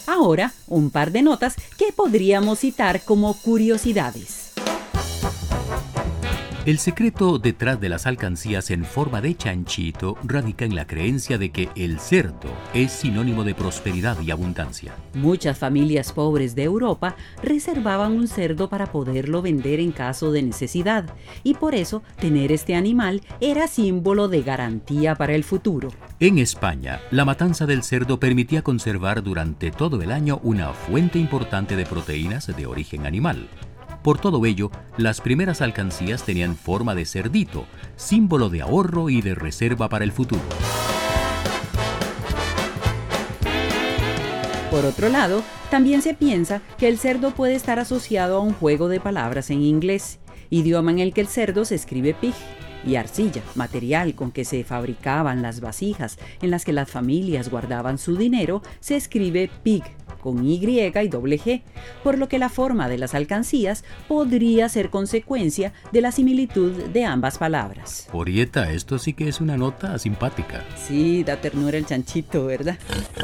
Ahora, un par de notas que podríamos citar como curiosidades. El secreto detrás de las alcancías en forma de chanchito radica en la creencia de que el cerdo es sinónimo de prosperidad y abundancia. Muchas familias pobres de Europa reservaban un cerdo para poderlo vender en caso de necesidad, y por eso tener este animal era símbolo de garantía para el futuro. En España, la matanza del cerdo permitía conservar durante todo el año una fuente importante de proteínas de origen animal. Por todo ello, las primeras alcancías tenían forma de cerdito, símbolo de ahorro y de reserva para el futuro. Por otro lado, también se piensa que el cerdo puede estar asociado a un juego de palabras en inglés, idioma en el que el cerdo se escribe pig, y arcilla, material con que se fabricaban las vasijas en las que las familias guardaban su dinero, se escribe pig, con Y y doble G, por lo que la forma de las alcancías podría ser consecuencia de la similitud de ambas palabras. Orieta, esto sí que es una nota simpática. Sí, da ternura el chanchito, ¿verdad?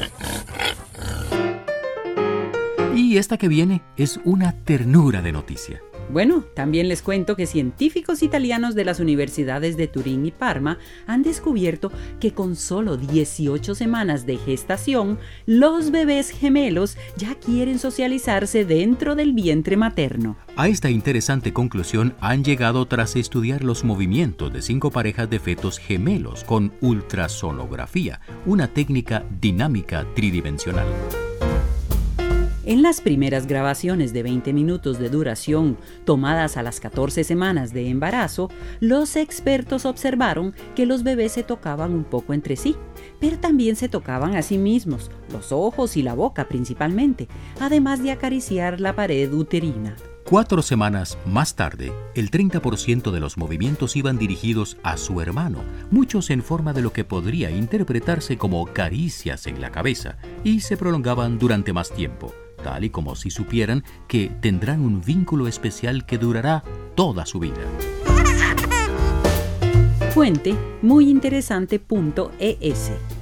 Y esta que viene es una ternura de noticia. Bueno, también les cuento que científicos italianos de las universidades de Turín y Parma han descubierto que con solo 18 semanas de gestación, los bebés gemelos ya quieren socializarse dentro del vientre materno. A esta interesante conclusión han llegado tras estudiar los movimientos de 5 parejas de fetos gemelos con ultrasonografía, una técnica dinámica tridimensional. En las primeras grabaciones de 20 minutos de duración, tomadas a las 14 semanas de embarazo, los expertos observaron que los bebés se tocaban un poco entre sí, pero también se tocaban a sí mismos, los ojos y la boca principalmente, además de acariciar la pared uterina. 4 semanas más tarde, el 30% de los movimientos iban dirigidos a su hermano, muchos en forma de lo que podría interpretarse como caricias en la cabeza, y se prolongaban durante más tiempo, tal y como si supieran que tendrán un vínculo especial que durará toda su vida. Fuente: muyinteresante.es